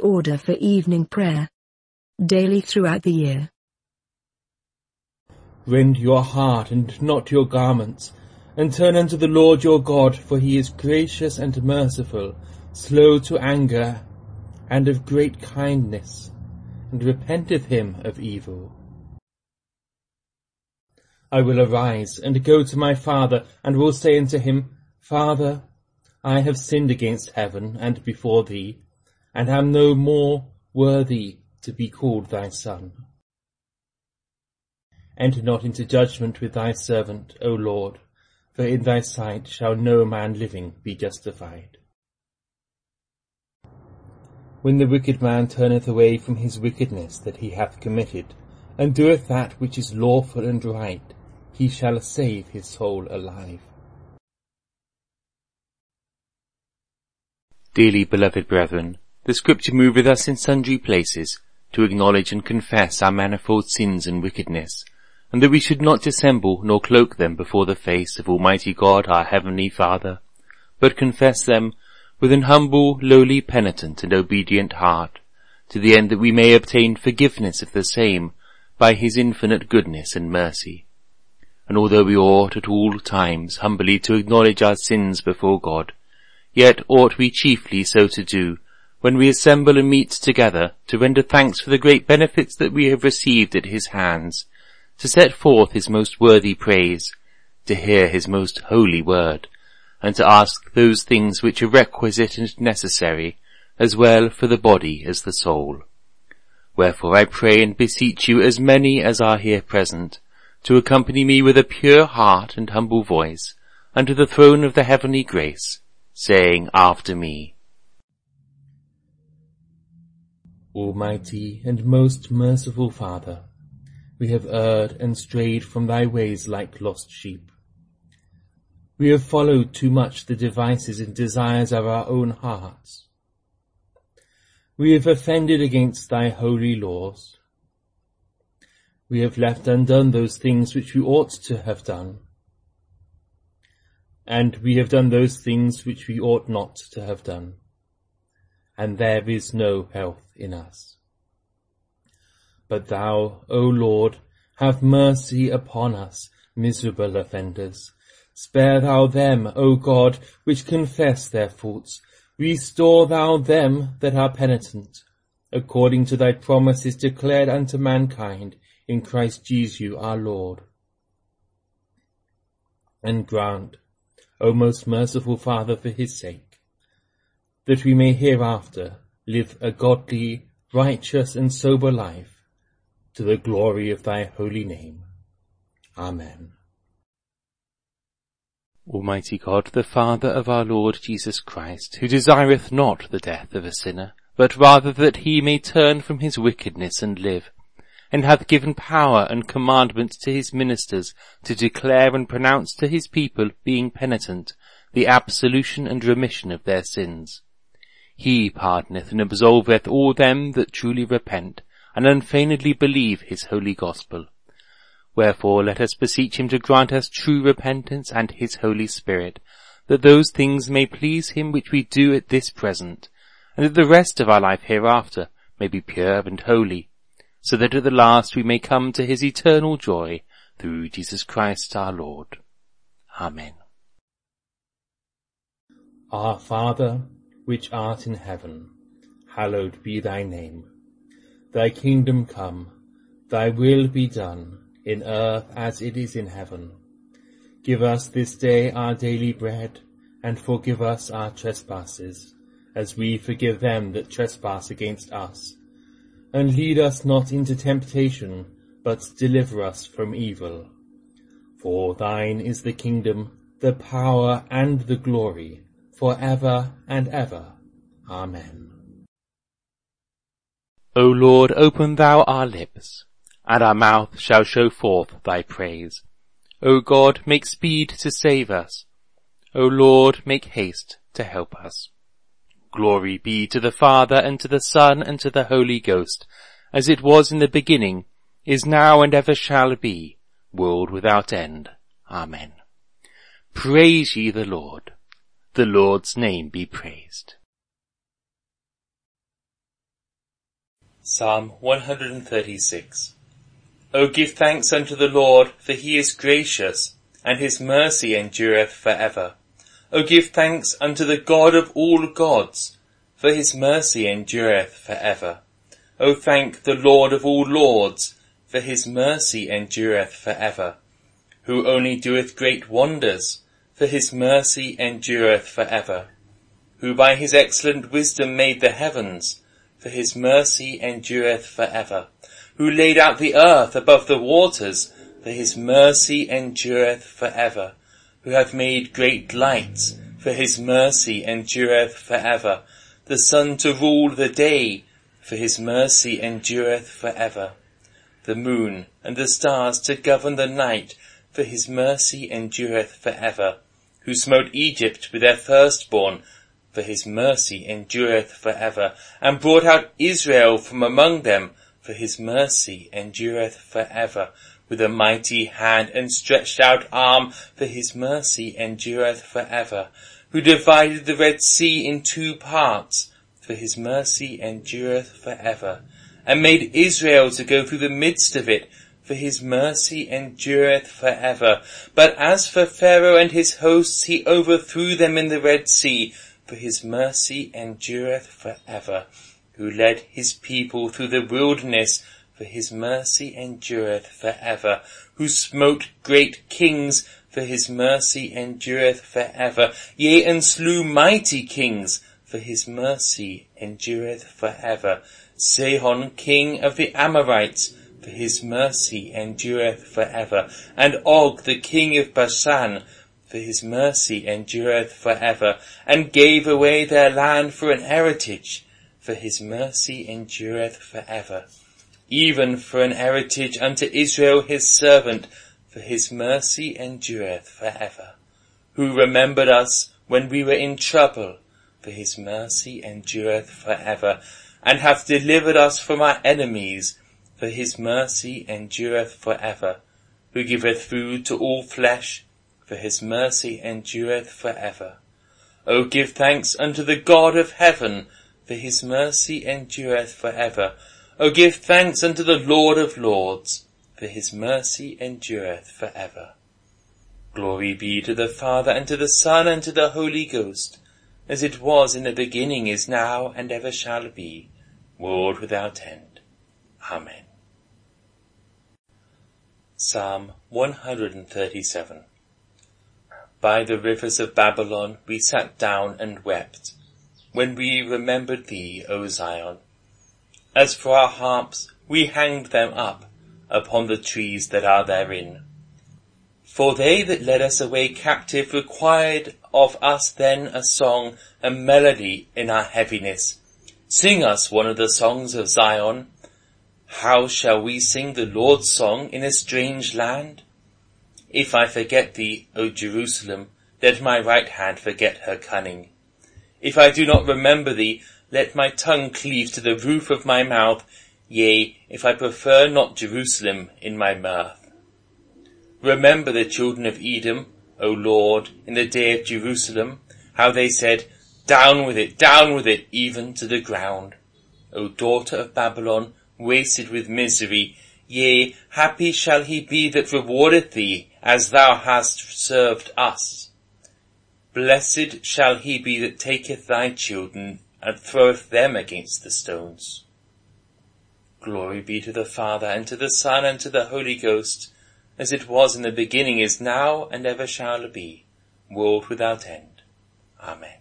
order for evening prayer. Daily throughout the year. Rend your heart and not your garments, and turn unto the Lord your God, for he is gracious and merciful, slow to anger, and of great kindness, and repenteth him of evil. I will arise and go to my father, and will say unto him, Father, I have sinned against heaven and before thee, and am no more worthy to be called thy son. Enter not into judgment with thy servant, O Lord, for in thy sight shall no man living be justified. When the wicked man turneth away from his wickedness that he hath committed, and doeth that which is lawful and right, he shall save his soul alive. Dearly beloved brethren, the Scripture moveth us in sundry places to acknowledge and confess our manifold sins and wickedness, and that we should not dissemble nor cloak them before the face of Almighty God our Heavenly Father, but confess them with an humble, lowly, penitent, and obedient heart, to the end that we may obtain forgiveness of the same by his infinite goodness and mercy. And although we ought at all times humbly to acknowledge our sins before God, yet ought we chiefly so to do when we assemble and meet together to render thanks for the great benefits that we have received at his hands, to set forth his most worthy praise, to hear his most holy word, and to ask those things which are requisite and necessary, as well for the body as the soul. Wherefore I pray and beseech you, as many as are here present, to accompany me with a pure heart and humble voice unto the throne of the heavenly grace, saying after me, Almighty and most merciful Father, we have erred and strayed from thy ways like lost sheep. We have followed too much the devices and desires of our own hearts. We have offended against thy holy laws. We have left undone those things which we ought to have done, and we have done those things which we ought not to have done, and there is no health in us. But thou, O Lord, have mercy upon us, miserable offenders. Spare thou them, O God, which confess their faults. Restore thou them that are penitent, according to thy promises declared unto mankind in Christ Jesus our Lord. And grant, O most merciful Father, for his sake, that we may hereafter live a godly, righteous, and sober life, to the glory of thy holy name. Amen. Almighty God, the Father of our Lord Jesus Christ, who desireth not the death of a sinner, but rather that he may turn from his wickedness and live, and hath given power and commandment to his ministers to declare and pronounce to his people, being penitent, the absolution and remission of their sins. He pardoneth and absolveth all them that truly repent, and unfeignedly believe his holy gospel. Wherefore let us beseech him to grant us true repentance and his Holy Spirit, that those things may please him which we do at this present, and that the rest of our life hereafter may be pure and holy, so that at the last we may come to his eternal joy, through Jesus Christ our Lord. Amen. Our Father, which art in heaven, hallowed be thy name. Thy kingdom come, thy will be done, in earth as it is in heaven. Give us this day our daily bread, and forgive us our trespasses, as we forgive them that trespass against us. And lead us not into temptation, but deliver us from evil. For thine is the kingdom, the power, and the glory, for ever and ever. Amen. O Lord, open thou our lips, and our mouth shall show forth thy praise. O God, make speed to save us. O Lord, make haste to help us. Glory be to the Father, and to the Son, and to the Holy Ghost, as it was in the beginning, is now, and ever shall be, world without end. Amen. Praise ye the Lord. The Lord's name be praised. Psalm 136. O give thanks unto the Lord, for he is gracious, and his mercy endureth for ever. O give thanks unto the God of all gods, for his mercy endureth for ever. O thank the Lord of all lords, for his mercy endureth for ever. Who only doeth great wonders, for his mercy endureth for ever. Who by his excellent wisdom made the heavens, for his mercy endureth for ever. Who laid out the earth above the waters, for his mercy endureth for ever. Who hath made great lights, for his mercy endureth for ever. The sun to rule the day, for his mercy endureth for ever. The moon and the stars to govern the night, for his mercy endureth for ever. Who smote Egypt with their firstborn, for his mercy endureth for ever, and brought out Israel from among them, for his mercy endureth for ever, with a mighty hand and stretched out arm, for his mercy endureth for ever. Who divided the Red Sea in 2 parts, for his mercy endureth for ever, and made Israel to go through the midst of it, for his mercy endureth for ever. But as for Pharaoh and his hosts, he overthrew them in the Red Sea, for his mercy endureth for ever. Who led his people through the wilderness, for his mercy endureth for ever. Who smote great kings, for his mercy endureth for ever. Yea, and slew mighty kings, for his mercy endureth for ever. Sihon, king of the Amorites, for his mercy endureth for ever. And Og, the king of Bashan, for his mercy endureth for ever, and gave away their land for an heritage, for his mercy endureth for ever. Even for an heritage unto Israel his servant, for his mercy endureth for ever. Who remembered us when we were in trouble, for his mercy endureth for ever, and hath delivered us from our enemies, for his mercy endureth for ever. Who giveth food to all flesh, for his mercy endureth for ever. O give thanks unto the God of heaven, for his mercy endureth for ever. O give thanks unto the Lord of lords, for his mercy endureth for ever. Glory be to the Father, and to the Son, and to the Holy Ghost, as it was in the beginning, is now, and ever shall be, world without end. Amen. Psalm 137. By the rivers of Babylon we sat down and wept, when we remembered thee, O Zion. As for our harps, we hanged them up upon the trees that are therein. For they that led us away captive required of us then a song, a melody in our heaviness. Sing us one of the songs of Zion. How shall we sing the Lord's song in a strange land? If I forget thee, O Jerusalem, let my right hand forget her cunning. If I do not remember thee, let my tongue cleave to the roof of my mouth, yea, if I prefer not Jerusalem in my mirth. Remember the children of Edom, O Lord, in the day of Jerusalem, how they said, down with it, even to the ground. O daughter of Babylon, wasted with misery, yea, happy shall he be that rewardeth thee, as thou hast served us. Blessed shall he be that taketh thy children, and throweth them against the stones. Glory be to the Father, and to the Son, and to the Holy Ghost, as it was in the beginning, is now, and ever shall be, world without end. Amen.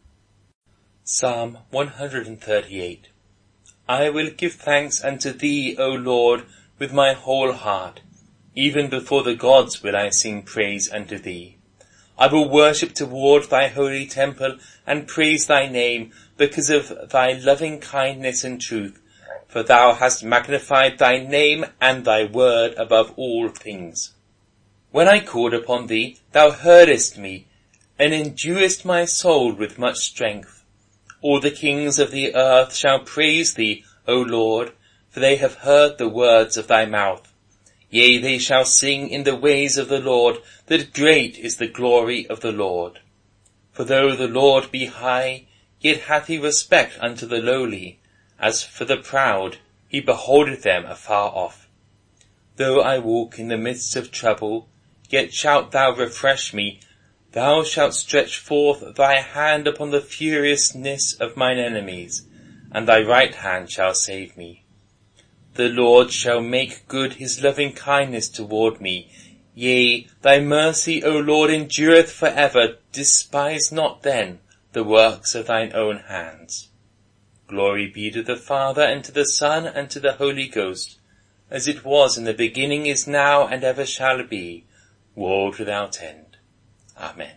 Psalm 138. I will give thanks unto thee, O Lord, with my whole heart. Even before the gods will I sing praise unto thee. I will worship toward thy holy temple, and praise thy name, because of thy loving kindness and truth. For thou hast magnified thy name and thy word above all things. When I called upon thee, thou heardest me, and enduest my soul with much strength. All the kings of the earth shall praise thee, O Lord, for they have heard the words of thy mouth. Yea, they shall sing in the ways of the Lord, that great is the glory of the Lord. For though the Lord be high, yet hath he respect unto the lowly. As for the proud, he beholdeth them afar off. Though I walk in the midst of trouble, yet shalt thou refresh me. Thou shalt stretch forth thy hand upon the furiousness of mine enemies, and thy right hand shall save me. The Lord shall make good his loving kindness toward me. Yea, thy mercy, O Lord, endureth for ever. Despise not then the works of thine own hands. Glory be to the Father, and to the Son, and to the Holy Ghost, as it was in the beginning, is now, and ever shall be, world without end. Amen.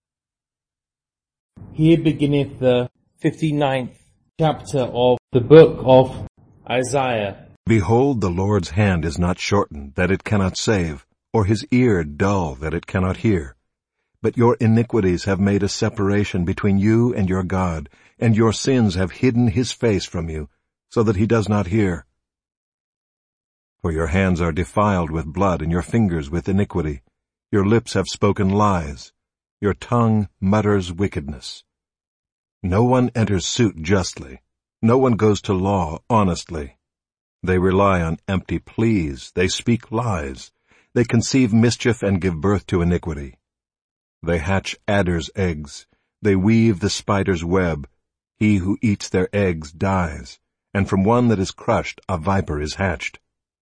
Here beginneth the 59th chapter of the book of Isaiah. Behold, the Lord's hand is not shortened, that it cannot save, or his ear dull, that it cannot hear. But your iniquities have made a separation between you and your God, and your sins have hidden his face from you, so that he does not hear. For your hands are defiled with blood, and your fingers with iniquity. Your lips have spoken lies. Your tongue mutters wickedness. No one enters suit justly. No one goes to law honestly. They rely on empty pleas. They speak lies. They conceive mischief and give birth to iniquity. They hatch adders' eggs. They weave the spider's web. He who eats their eggs dies, and from one that is crushed a viper is hatched.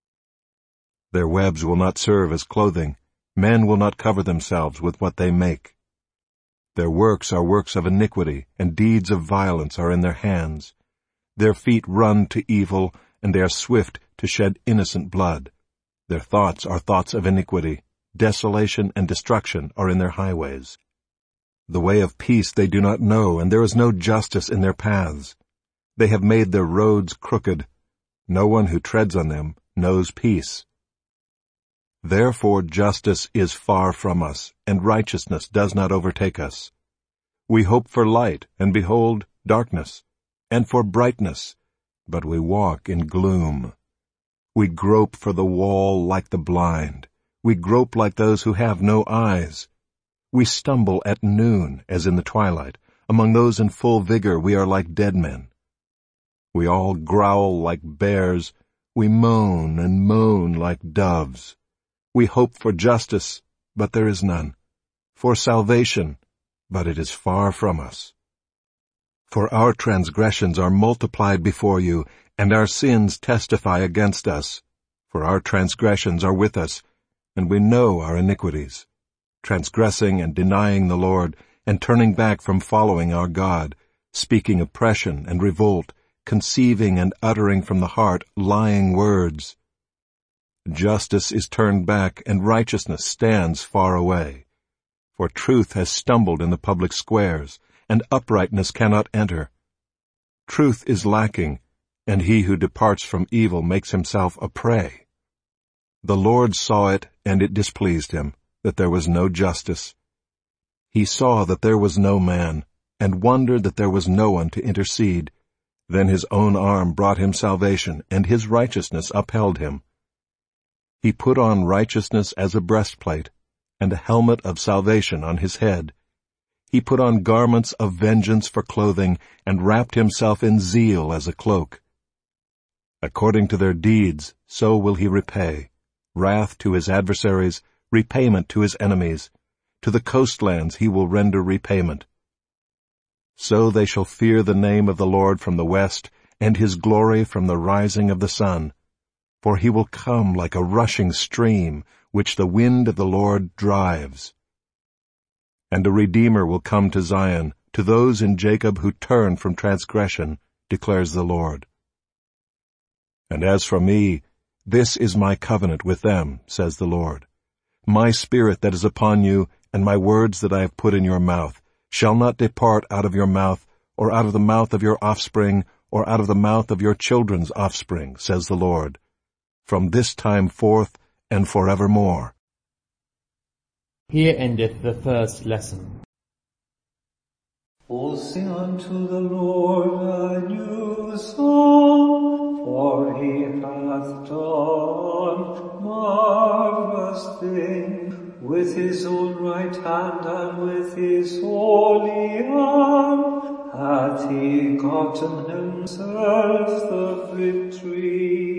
Their webs will not serve as clothing. Men will not cover themselves with what they make. Their works are works of iniquity, and deeds of violence are in their hands. Their feet run to evil, and they are swift to shed innocent blood. Their thoughts are thoughts of iniquity. Desolation and destruction are in their highways. The way of peace they do not know, and there is no justice in their paths. They have made their roads crooked. No one who treads on them knows peace. Therefore justice is far from us, and righteousness does not overtake us. We hope for light, and behold, darkness, and for brightness, but we walk in gloom. We grope for the wall like the blind. We grope like those who have no eyes. We stumble at noon, as in the twilight. Among those in full vigor we are like dead men. We all growl like bears. We moan and moan like doves. We hope for justice, but there is none. For salvation, but it is far from us. For our transgressions are multiplied before you, and our sins testify against us. For our transgressions are with us, and we know our iniquities, transgressing and denying the Lord, and turning back from following our God, speaking oppression and revolt, conceiving and uttering from the heart lying words. Justice is turned back, and righteousness stands far away. For truth has stumbled in the public squares, and uprightness cannot enter. Truth is lacking, and he who departs from evil makes himself a prey. The Lord saw it, and it displeased him, that there was no justice. He saw that there was no man, and wondered that there was no one to intercede. Then his own arm brought him salvation, and his righteousness upheld him. He put on righteousness as a breastplate, and a helmet of salvation on his head. He put on garments of vengeance for clothing, and wrapped himself in zeal as a cloak. According to their deeds, so will he repay. Wrath to his adversaries, repayment to his enemies. To the coastlands he will render repayment. So they shall fear the name of the Lord from the west, and his glory from the rising of the sun. For he will come like a rushing stream, which the wind of the Lord drives. And a Redeemer will come to Zion, to those in Jacob who turn from transgression, declares the Lord. And as for me, this is my covenant with them, says the Lord. My spirit that is upon you, and my words that I have put in your mouth, shall not depart out of your mouth, or out of the mouth of your offspring, or out of the mouth of your children's offspring, says the Lord, from this time forth and forevermore. Here endeth the first lesson. O sing unto the Lord a new song, for he hath done marvelous things. With his own right hand and with his holy arm hath he gotten himself the victory.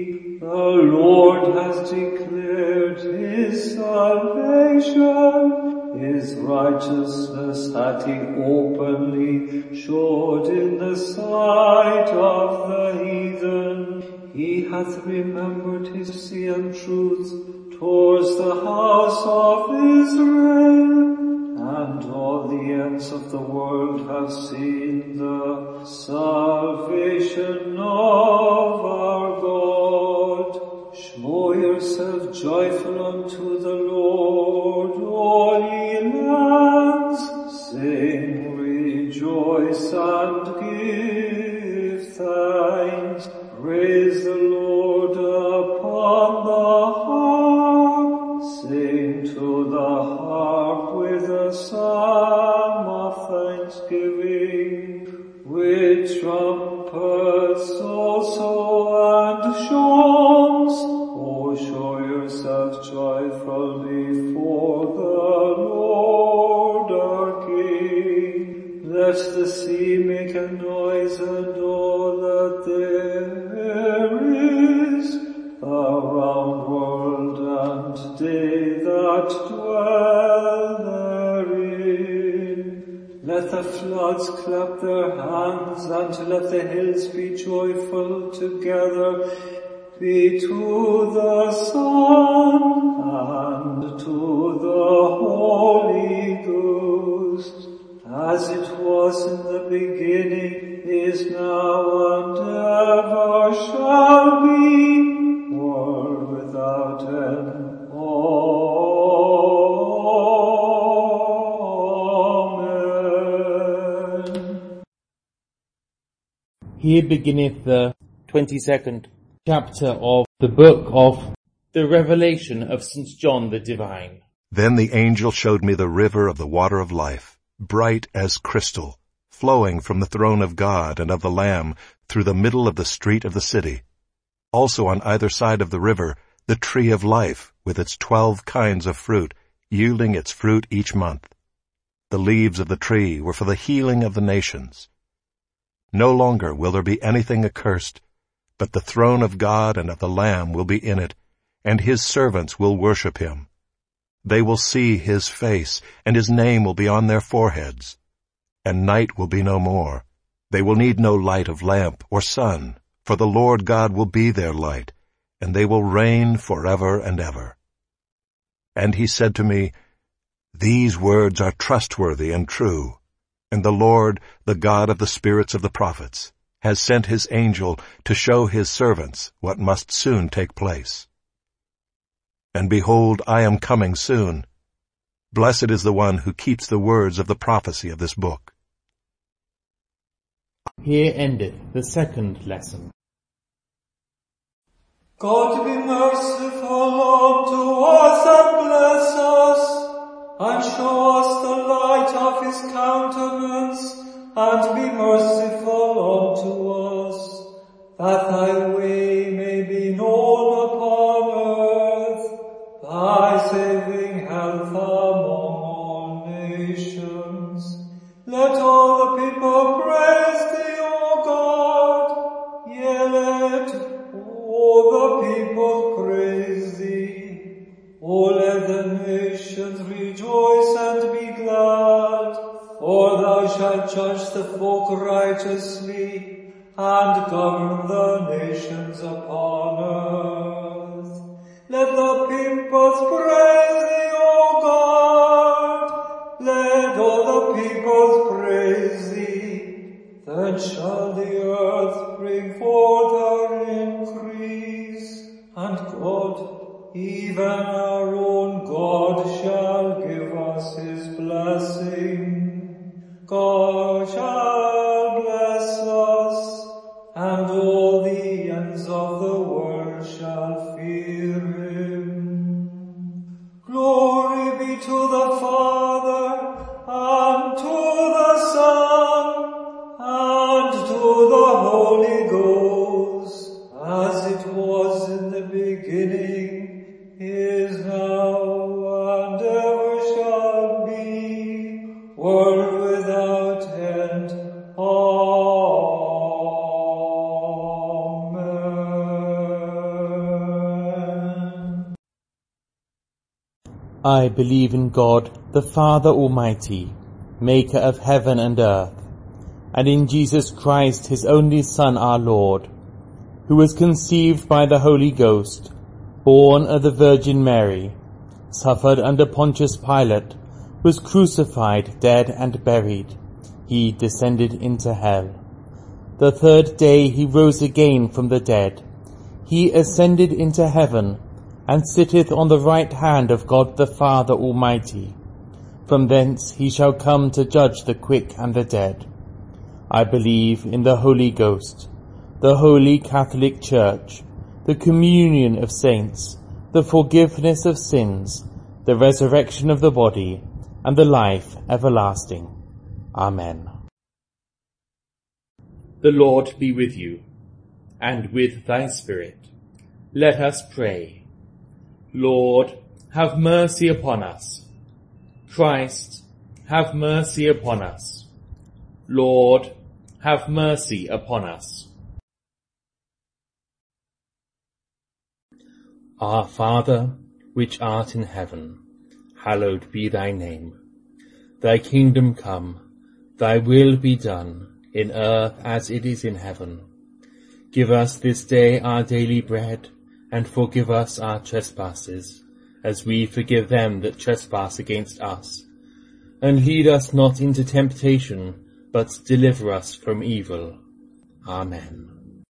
Lord has declared his salvation. His righteousness hath he openly showed in the sight of the heathen. He hath remembered his mercy and truth towards the house of Israel. And all the ends of the world have seen the salvation of our God. Show yourself joyful unto the Lord, all ye lands. Sing, rejoice, and give thanks. Praise the Lord upon the harp. Sing to the harp with a psalm of thanksgiving, with trumpets also and songs. Oh, show yourself joyful before the Lord our King. Let the sea make a noise and all that there is, the round world and they that dwell therein. Let the floods clap their hands, and let the hills be joyful together. Be to the Son and to the Holy Ghost, as it was in the beginning, is now, and ever shall be, world without end. Amen. Here beginneth the 22nd chapter of the book of the Revelation of St. John the Divine. Then the angel showed me the river of the water of life, bright as crystal, flowing from the throne of God and of the Lamb through the middle of the street of the city. Also on either side of the river, the tree of life, with its 12 kinds of fruit, yielding its fruit each month. The leaves of the tree were for the healing of the nations. No longer will there be anything accursed, but the throne of God and of the Lamb will be in it, and his servants will worship him. They will see his face, and his name will be on their foreheads. And night will be no more. They will need no light of lamp or sun, for the Lord God will be their light, and they will reign forever and ever. And he said to me, These words are trustworthy and true, and the Lord, the God of the spirits of the prophets, has sent his angel to show his servants what must soon take place. And behold, I am coming soon. Blessed is the one who keeps the words of the prophecy of this book. Here endeth the second lesson. God be merciful unto us and bless us, and show us the light of his countenance, and be merciful unto us, that thy way may be known upon earth, thy saving health among all nations. Let all the people praise thee, O God. Yea, let all the people praise thee. O let the nations rejoice and be glad, for thou shalt judge the folk righteously, and govern the nations upon earth. Let the peoples praise thee, O God. Let all the peoples praise thee. Then shall the earth bring forth her increase, and God, even our own God, shall give us his blessing. God shall bless us, and all the ends of the world shall fear him. Glory be to the Father, and to the Son, and to the Holy Ghost, as it was in the beginning, is now, and ever shall be, world without end. Amen. I believe in God, the Father Almighty, maker of heaven and earth, and in Jesus Christ, his only Son, our Lord, who was conceived by the Holy Ghost, born of the Virgin Mary, suffered under Pontius Pilate, was crucified, dead, and buried. He descended into hell. The third day he rose again from the dead. He ascended into heaven, and sitteth on the right hand of God the Father Almighty. From thence he shall come to judge the quick and the dead. I believe in the Holy Ghost, the Holy Catholic Church, the communion of saints, the forgiveness of sins, the resurrection of the body, and the life everlasting. Amen. The Lord be with you, and with thy spirit. Let us pray. Lord, have mercy upon us. Christ, have mercy upon us. Lord, have mercy upon us. Our Father, which art in heaven, hallowed be thy name. Thy kingdom come, thy will be done, in earth as it is in heaven. Give us this day our daily bread, and forgive us our trespasses, as we forgive them that trespass against us. And lead us not into temptation, but deliver us from evil. Amen.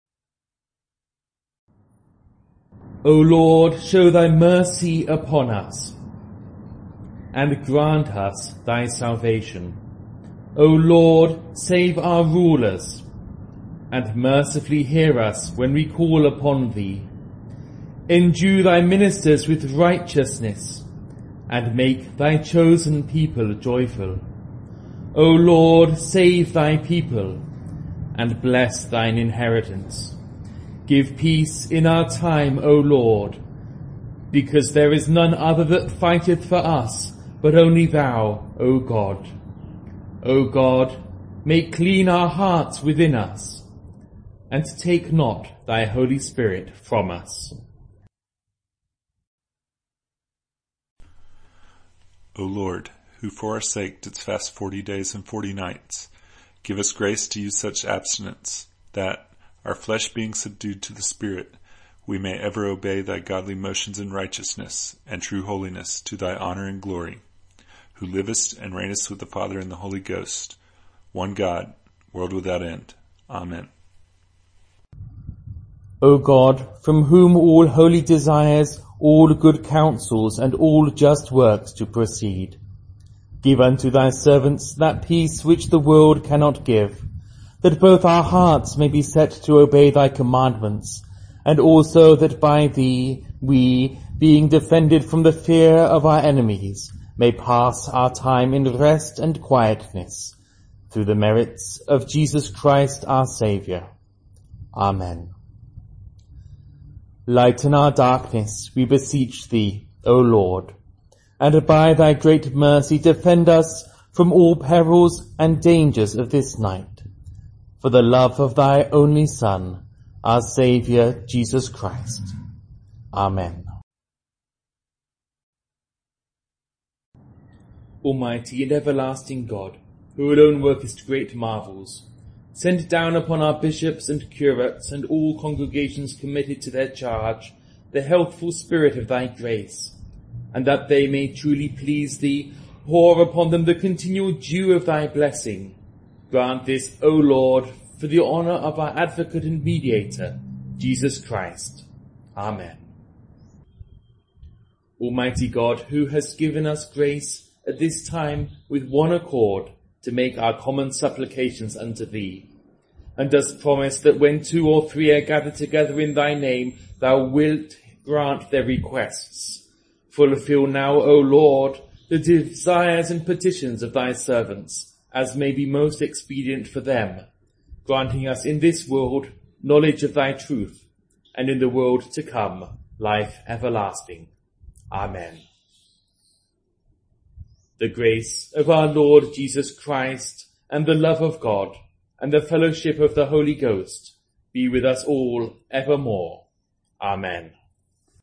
O Lord, show thy mercy upon us, and grant us thy salvation. O Lord, save our rulers, and mercifully hear us when we call upon thee. Endue thy ministers with righteousness, and make thy chosen people joyful. O Lord, save thy people, and bless thine inheritance. Give peace in our time, O Lord, because there is none other that fighteth for us, but only thou, O God. O God, make clean our hearts within us, and take not thy Holy Spirit from us. O Lord, who for our sake didst fast 40 days and 40 nights, give us grace to use such abstinence, that, our flesh being subdued to the Spirit, we may ever obey thy godly motions in righteousness and true holiness to thy honor and glory, who livest and reignest with the Father and the Holy Ghost, one God, world without end. Amen. O God, from whom all holy desires, all good counsels, and all just works to proceed, give unto thy servants that peace which the world cannot give, that both our hearts may be set to obey thy commandments, and also that by thee we, being defended from the fear of our enemies, may pass our time in rest and quietness, through the merits of Jesus Christ our Saviour. Amen. Lighten our darkness, we beseech thee, O Lord, and by thy great mercy defend us from all perils and dangers of this night, for the love of thy only Son, our Saviour, Jesus Christ. Amen. Almighty and everlasting God, who alone workest great marvels, send down upon our bishops and curates and all congregations committed to their charge the healthful spirit of thy grace, and that they may truly please thee, pour upon them the continual dew of thy blessing. Grant this, O Lord, for the honour of our advocate and mediator, Jesus Christ. Amen. Almighty God, who hast given us grace at this time with one accord to make our common supplications unto thee, and dost promise that when 2 or 3 are gathered together in thy name, thou wilt grant their requests. Fulfill now, O Lord, the desires and petitions of thy servants, as may be most expedient for them, granting us in this world knowledge of thy truth, and in the world to come life everlasting. Amen. The grace of our Lord Jesus Christ, and the love of God, and the fellowship of the Holy Ghost be with us all evermore. Amen.